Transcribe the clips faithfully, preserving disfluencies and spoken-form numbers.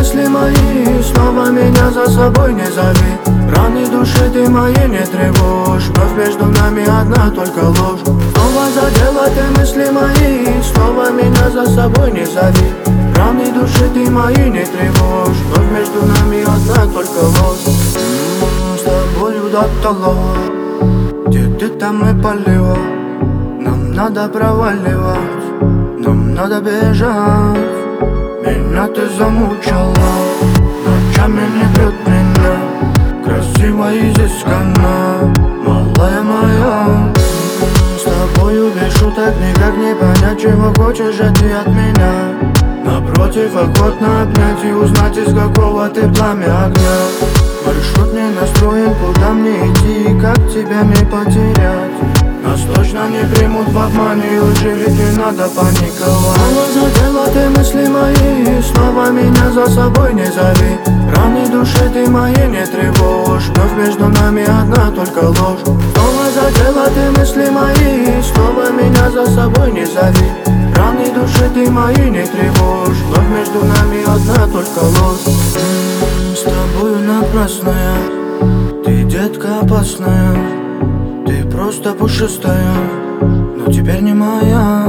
мысли мои, снова меня за собой не зови. Раны души ты мои не тревожь, вновь между нами одна только ложь. Снова задела ты мысли мои, снова меня за собой не зови. Раны души ты мои не тревожь, вновь между нами одна только ложь. М-м, с тобою до талого, где ты там и полила. Нам надо проваливать, нам надо бежать. Меня ты замучила, ночами не бьет меня. Красиво и изысканно, малая моя. С тобою без шуток никак не понять, чего хочешь же ты от меня. Напротив, охотно обнять и узнать, из какого ты пламя огня. Маршрут не настроен, куда мне идти и как тебя не потерять. Нас точно не примут в обмане, и лучше ведь не надо паниковать. Снова задела ты мысли мои, снова меня за собой не зови. Раны души ты мои не тревожь, вновь между нами одна только ложь. Снова задела ты мысли мои, снова меня за собой не зови. Раны души ты мои не тревожь, вновь между нами одна только ложь. М-м, с тобою напрасная, ты детка опасная. Ты просто пушистая, но теперь не моя.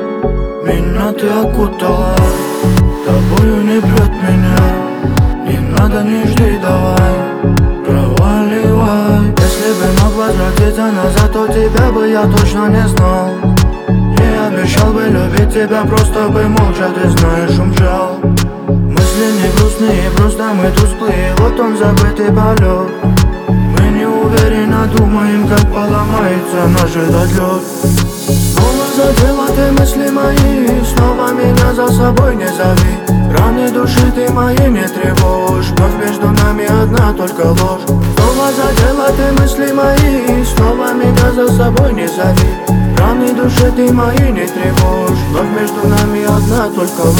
Меня ты окутала, тобою не прет меня. Не надо, не жди, давай, проваливай. Если бы мог возвратиться назад, то тебя бы я точно не знал. Не обещал бы любить тебя, просто бы молча, ты знаешь, умчал. Мысли не грустные, просто мы тусклые, вот он забытый полет. Мы не уверенно думаем, как поломается наш этот лед. Снова задела ты мысли мои, снова меня за собой не зови. Раны души ты мои не тревожь, вновь между нами одна только ложь. Снова задела ты мысли мои, снова меня за собой не зови. Раны души ты мои не тревожь, вновь между нами одна только ложь.